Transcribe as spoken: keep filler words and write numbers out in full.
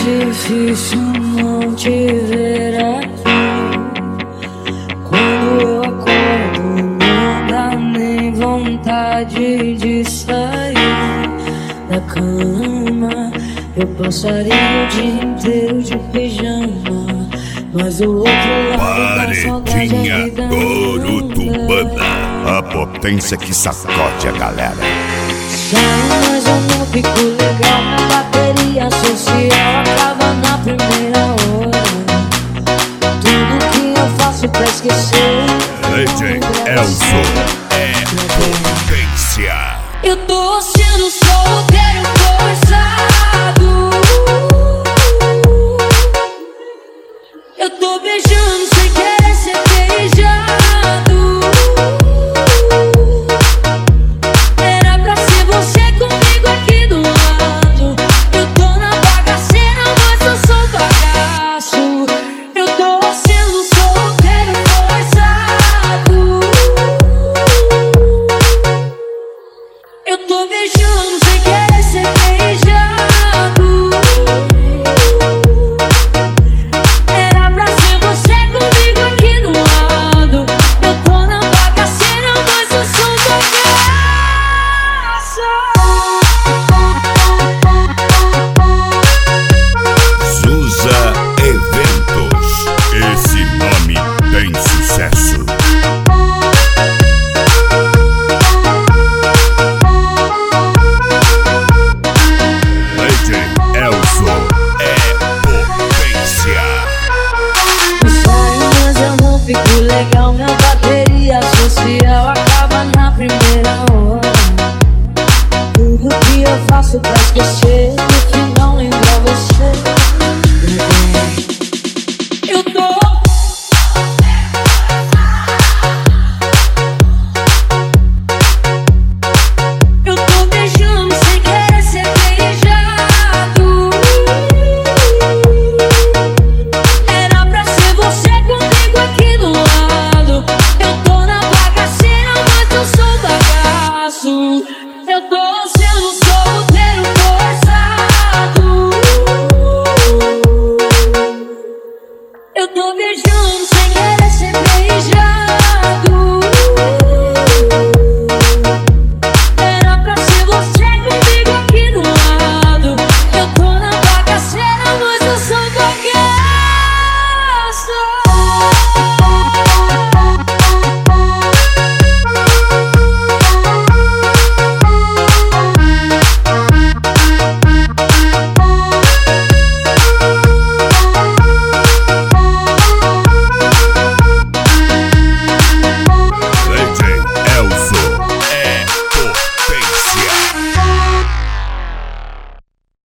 difícil não te ver aqui. Quando eu acordo não dá nem vontade de sair da cama. Eu passaria o dia inteiro de pijama, mas o outro lado da saudade a vida Gorutubana, a potência que sacode a galera. Sai, mas eu não fico legal. Minha bateria social acaba na primeira hora. Tudo que eu faço pra esquecer. D J Elzo é potência. Eu tô sendo solteiro forçado. Eu tô beijando sem querer ser beijado. Era pra ser você comigo aqui do lado. Eu tô na bagaceira, mas eu sou bagaço. Eu tô sendo solteiro forçado. Eu tô beijando sem querer ser beijado. Era pra ser você comigo aqui do lado. Eu tô na bagaceira, mas eu sou bagaço. Zusa Eventos, esse nome tem sucesso. D J Elzo é potência. Saio, mas eu não fico legal. Minha bateria social acaba na primeira hora. Tudo que eu faço pra esquecer.